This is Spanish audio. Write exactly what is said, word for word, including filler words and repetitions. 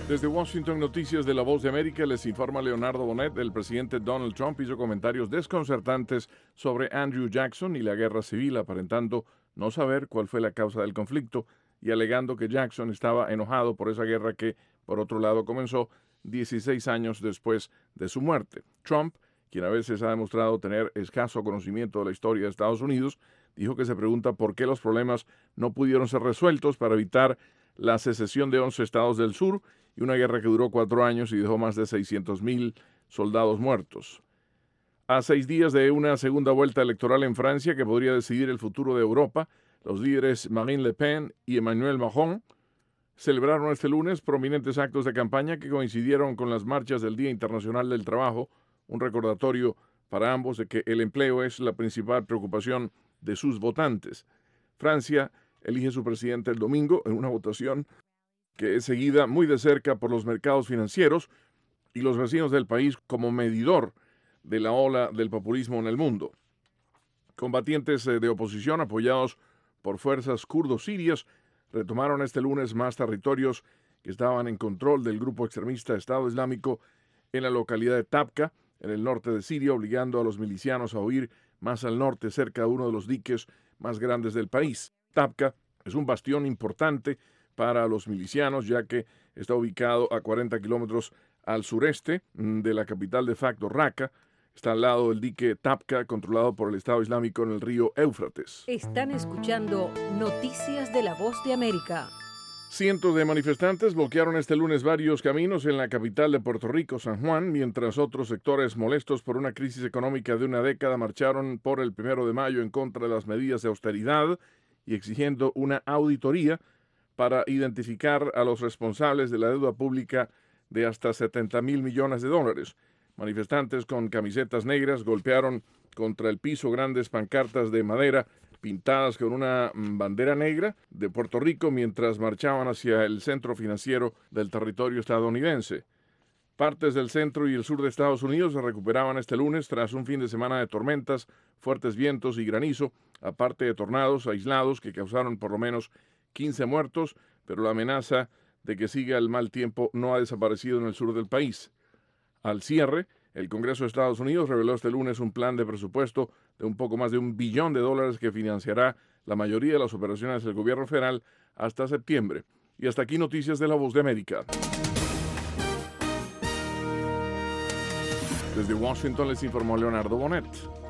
Desde Washington, Noticias de La Voz de América, les informa Leonardo Bonet. El presidente Donald Trump hizo comentarios desconcertantes sobre Andrew Jackson y la guerra civil, aparentando no saber cuál fue la causa del conflicto y alegando que Jackson estaba enojado por esa guerra que, por otro lado, comenzó dieciséis años después de su muerte. Trump, quien a veces ha demostrado tener escaso conocimiento de la historia de Estados Unidos, dijo que se pregunta por qué los problemas no pudieron ser resueltos para evitar la secesión de once estados del sur y una guerra que duró cuatro años y dejó más de seiscientos mil soldados muertos. A seis días de una segunda vuelta electoral en Francia que podría decidir el futuro de Europa, los líderes Marine Le Pen y Emmanuel Macron celebraron este lunes prominentes actos de campaña que coincidieron con las marchas del Día Internacional del Trabajo, un recordatorio para ambos de que el empleo es la principal preocupación de sus votantes. Francia elige su presidente el domingo en una votación que es seguida muy de cerca por los mercados financieros y los vecinos del país como medidor de la ola del populismo en el mundo. Combatientes de oposición apoyados por fuerzas kurdo-sirias retomaron este lunes más territorios que estaban en control del grupo extremista Estado Islámico en la localidad de Tabqa, en el norte de Siria, obligando a los milicianos a huir más al norte, cerca de uno de los diques más grandes del país. Tabqa es un bastión importante para los milicianos, ya que está ubicado a cuarenta kilómetros al sureste de la capital de facto, Raqqa. Está al lado del dique Tabqa, controlado por el Estado Islámico en el río Éufrates. Están escuchando Noticias de la Voz de América. Cientos de manifestantes bloquearon este lunes varios caminos en la capital de Puerto Rico, San Juan, mientras otros sectores molestos por una crisis económica de una década marcharon por el primero de mayo en contra de las medidas de austeridad y exigiendo una auditoría para identificar a los responsables de la deuda pública de hasta setenta mil millones de dólares. Manifestantes con camisetas negras golpearon contra el piso grandes pancartas de madera pintadas con una bandera negra de Puerto Rico mientras marchaban hacia el centro financiero del territorio estadounidense. Partes del centro y el sur de Estados Unidos se recuperaban este lunes tras un fin de semana de tormentas, fuertes vientos y granizo, aparte de tornados aislados que causaron por lo menos quince muertos, pero la amenaza de que siga el mal tiempo no ha desaparecido en el sur del país. Al cierre, el Congreso de Estados Unidos reveló este lunes un plan de presupuesto de un poco más de un billón de dólares que financiará la mayoría de las operaciones del gobierno federal hasta septiembre. Y hasta aquí Noticias de La Voz de América. Desde Washington les informó Leonardo Bonet.